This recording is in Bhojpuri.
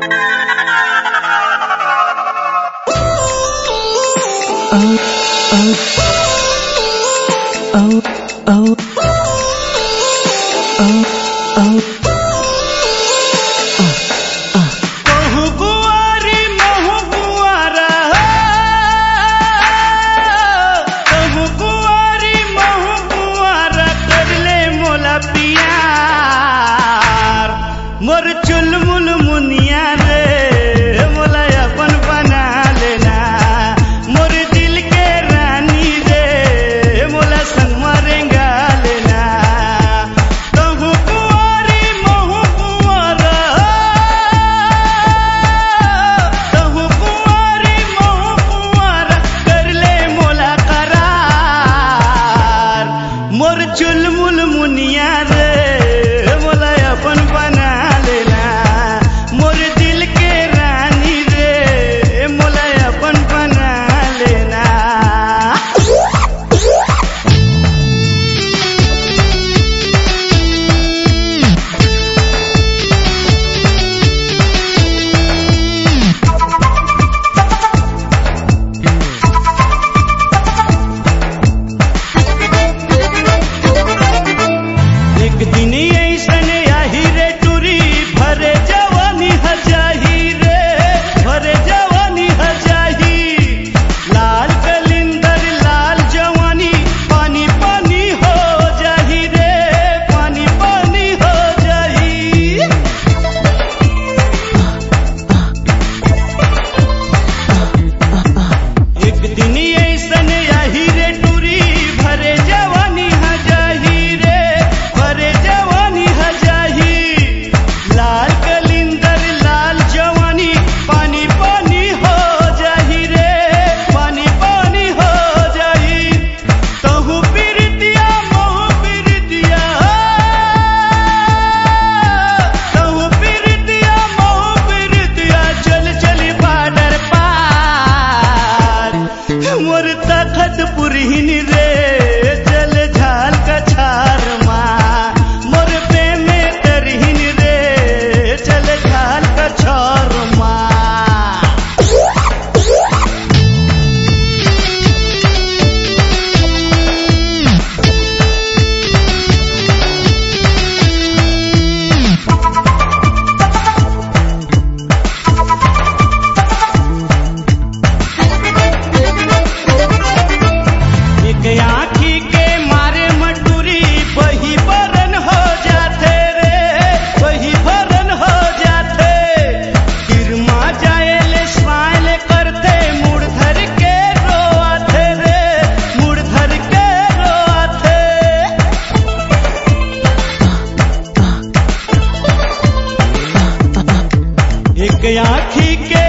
मोर चुलमुल मुनिया रे मोला अपन बना लेना, मोर दिल के रानी रे मोला संग मरेंगा लेना। कहू कुंवारी महू कुंवारा, कहू कुंवारी महू कुंवारा कर ले मोला करार। मोर चुलमुल मुनिया रे मोला अपन बना लेना, मोर दिल के रानी रे मोला अपन बना लेना। एक दिन ऐसन आही रे टूरी भरे जवानी हजाही रे, भरे जवानी हजाही। लाल कलिंदर लाल जवानी पानी पानी हो जाही रे, पानी पानी हो जाही। एक दिन ऐसन आही रे टूरी भरे जवानी हजाही रे, भरे जवानी हजाही। लाल कलिंदर लाल जवानी पानी पानी हो जाही रे, पानी पानी हो जाही। तहु पीरितिया मोह पीरितिया, तहु पीरितिया मोह पीरितिया चल चली बॉर्डर पार। मोर तखत पुरहिन रे चल झाल कछार माँ, मोर प्रेम करहिन रे चल झाल कछार माँ। एक आँखी के मारे मटूरी वही बरन हो जाते रे, वही बरन हो जाते। गिरमा जाएले स्माइल करते मुड़ धर के रोआते रे, मुड़ धर के रोआते। एक आँखी के